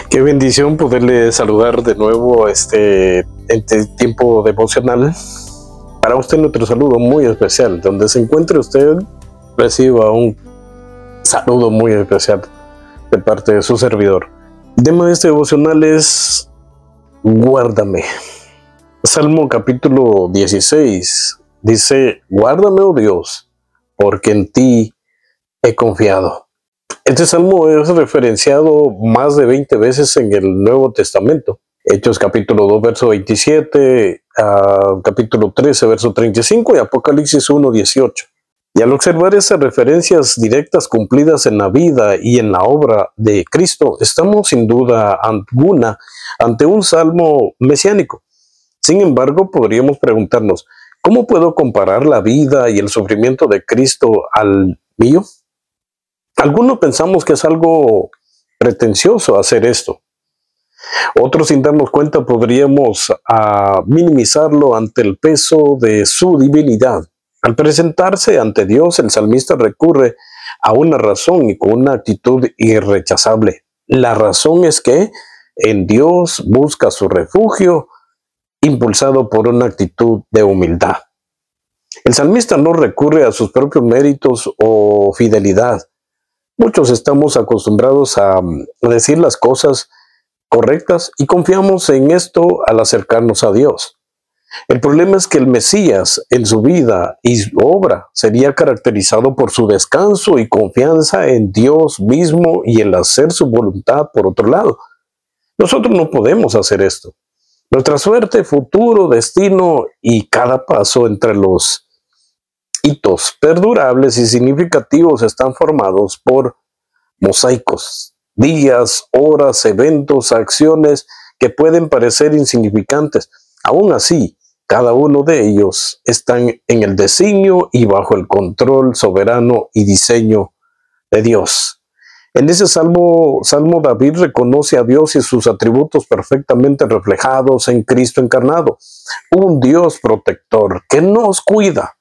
Qué bendición poderle saludar de nuevo en este tiempo devocional. Para usted nuestro saludo muy especial. Donde se encuentre usted, reciba un saludo muy especial de parte de su servidor. El tema de este devocional es guárdame. Salmo capítulo 16 dice: guárdame, oh Dios, porque en ti he confiado. Este salmo es referenciado más de 20 veces en el Nuevo Testamento. Hechos capítulo 2, verso 27, capítulo 13, verso 35 y Apocalipsis 1, 18. Y al observar esas referencias directas cumplidas en la vida y en la obra de Cristo, estamos sin duda alguna ante un salmo mesiánico. Sin embargo, podríamos preguntarnos, ¿cómo puedo comparar la vida y el sufrimiento de Cristo al mío? Algunos pensamos que es algo pretencioso hacer esto. Otros, sin darnos cuenta, podríamos minimizarlo ante el peso de su divinidad. Al presentarse ante Dios, el salmista recurre a una razón y con una actitud irrechazable. La razón es que en Dios busca su refugio, impulsado por una actitud de humildad. El salmista no recurre a sus propios méritos o fidelidad. Muchos estamos acostumbrados a decir las cosas correctas y confiamos en esto al acercarnos a Dios. El problema es que el Mesías en su vida y su obra sería caracterizado por su descanso y confianza en Dios mismo y el hacer su voluntad por otro lado. Nosotros no podemos hacer esto. Nuestra suerte, futuro, destino y cada paso entre los hitos perdurables y significativos están formados por mosaicos, días, horas, eventos, acciones que pueden parecer insignificantes. Aún así, cada uno de ellos están en el designio y bajo el control soberano y diseño de Dios. En ese salmo David reconoce a Dios y sus atributos perfectamente reflejados en Cristo encarnado, un Dios protector que nos cuida,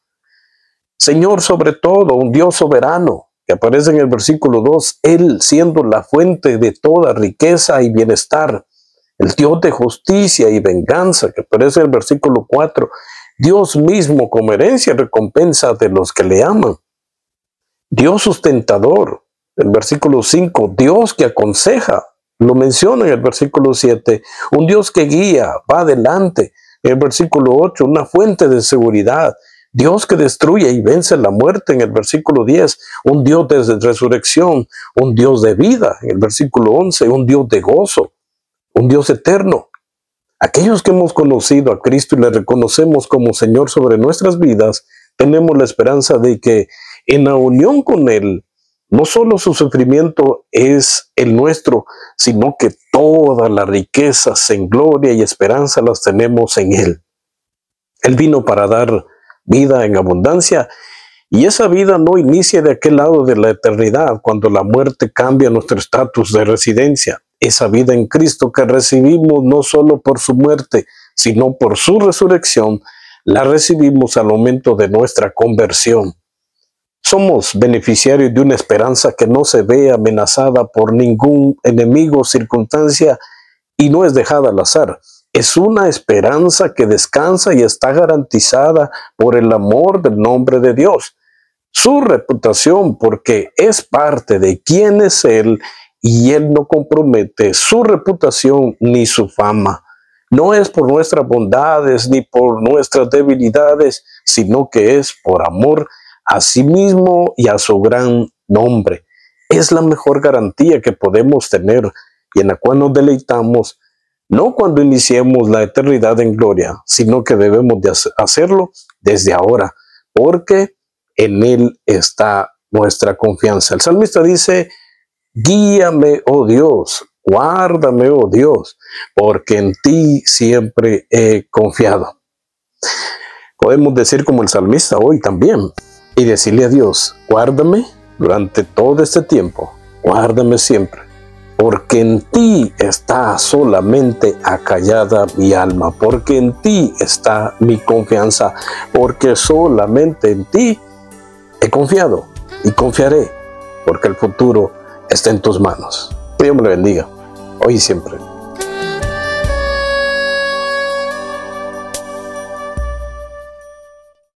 Señor sobre todo, un Dios soberano, que aparece en el versículo 2, Él siendo la fuente de toda riqueza y bienestar, el Dios de justicia y venganza, que aparece en el versículo 4, Dios mismo como herencia y recompensa de los que le aman, Dios sustentador, el versículo 5, Dios que aconseja, lo menciona en el versículo 7, un Dios que guía, va adelante, en el versículo 8, una fuente de seguridad, Dios que destruye y vence la muerte en el versículo 10, un Dios de resurrección, un Dios de vida en el versículo 11, un Dios de gozo, un Dios eterno. Aquellos que hemos conocido a Cristo y le reconocemos como Señor sobre nuestras vidas, tenemos la esperanza de que en la unión con Él, no solo su sufrimiento es el nuestro, sino que todas las riquezas en gloria y esperanza las tenemos en Él. Él vino para dar vida en abundancia, y esa vida no inicia de aquel lado de la eternidad, cuando la muerte cambia nuestro estatus de residencia. Esa vida en Cristo que recibimos no solo por su muerte, sino por su resurrección, la recibimos al momento de nuestra conversión. Somos beneficiarios de una esperanza que no se ve amenazada por ningún enemigo o circunstancia y no es dejada al azar. Es una esperanza que descansa y está garantizada por el amor del nombre de Dios. Su reputación, porque es parte de quién es Él y Él no compromete su reputación ni su fama. No es por nuestras bondades ni por nuestras debilidades, sino que es por amor a sí mismo y a su gran nombre. Es la mejor garantía que podemos tener y en la cual nos deleitamos, no cuando iniciemos la eternidad en gloria, sino que debemos de hacerlo desde ahora, porque en Él está nuestra confianza. El salmista dice: guíame, oh Dios, guárdame, oh Dios, porque en ti siempre he confiado. Podemos decir como el salmista hoy también, y decirle a Dios: guárdame durante todo este tiempo, guárdame siempre, porque en ti está solamente acallada mi alma, porque en ti está mi confianza, porque solamente en ti he confiado y confiaré, porque el futuro está en tus manos. Que Dios me lo bendiga. hoy y siempre.